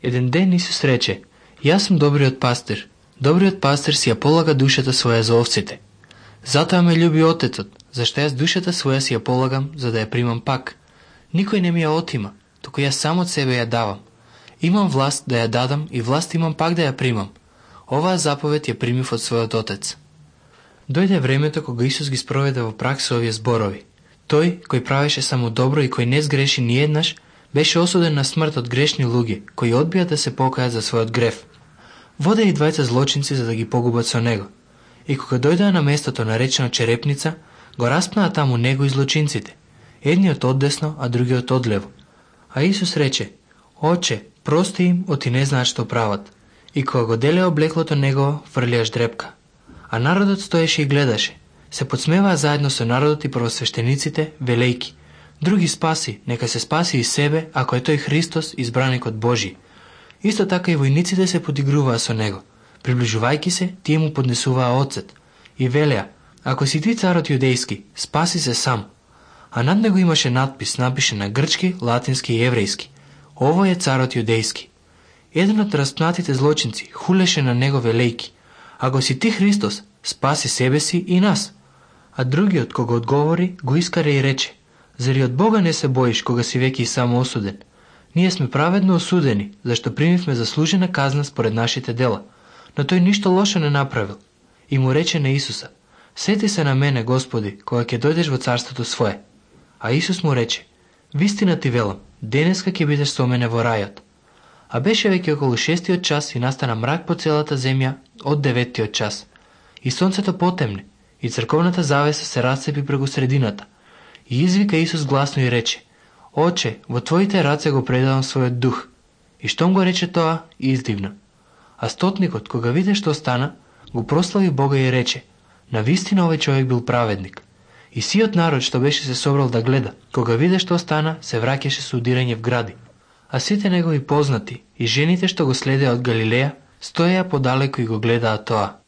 Еден ден Исус рече: "Јас сум добриот пастир. Добриот пастир си ја полага душата своја за овците. Затоа ме љуби Отецот, зашто јас душата своја си ја полагам за да ја примам пак. Никој не ми ја отима, туку јас сам од себе ја давам. Имам власт да ја дадам и власт имам пак да ја примам. Оваа заповед ја примив од својот Отец." Дојде времето кога Исус ги спроведе во пракса овие зборови. Тој, кој правеше само добро и кој не сгреши ни еднаш, беше осуден на смрт од грешни луѓе, кои одбијат да се покајат за својот грев. Воде и двајца злочинци за да ги погубат со него. И кога дојдоа на местото наречено Черепница, го распнаа таму него и злочинците, едниот оддесно, а другиот одлево. А Исус рече: "Оче, прости им, оти не знаат што прават." И кога го делеа облеклото негово, фрлиаш дрепка. А народот стоеше и гледаше. Се подсмеваа заедно со народот и првосвештениците, велејки: "Други спаси, нека се спаси и себе, ако е тој Христос, избраникот Божи." Исто така и војниците се подигруваа со него. Приближувајќи се, тие му поднесуваа оцет и велеа: "Ако си ти царот јудејски, спаси се сам." А над него имаше надпис, напишен на грчки, латински и еврејски: "Овој е царот јудејски." Еден од распнатите злочинци хулеше на него велејки: "Ако си ти Христос, спаси себе си и нас." А другиот, кога одговори, го искаре и рече: "Зари од Бога не се боиш, кога си веќе и само осуден? Ние сме праведно осудени, зашто примивме заслужена казна според нашите дела." Но тој ништо лошо не направил. И му рече на Исуса: "Сети се на мене, Господи, кога ќе дојдеш во царството свое." А Исус му рече: "Вистина ти велам, денеска ќе бидеш со мене во рајот." А беше веќе околу 6-тиот час и настана мрак по целата земја од 9-тиот час. И сонцето потемне, и црковната завеса се расцепи преку средината. И извика Исус гласно и рече: "Оче, во Твоите раце го предавам својот дух." И штом го рече тоа, издивна. А стотникот, кога виде што стана, го прослави Бога и рече: "Навистина овој човек бил праведник." И сиот народ што беше се собрал да гледа, кога виде што стана, се враќаше со удирање в гради. А сите негови познати и жените што го следеа од Галилеја, стоеа подалеку и го гледаа тоа.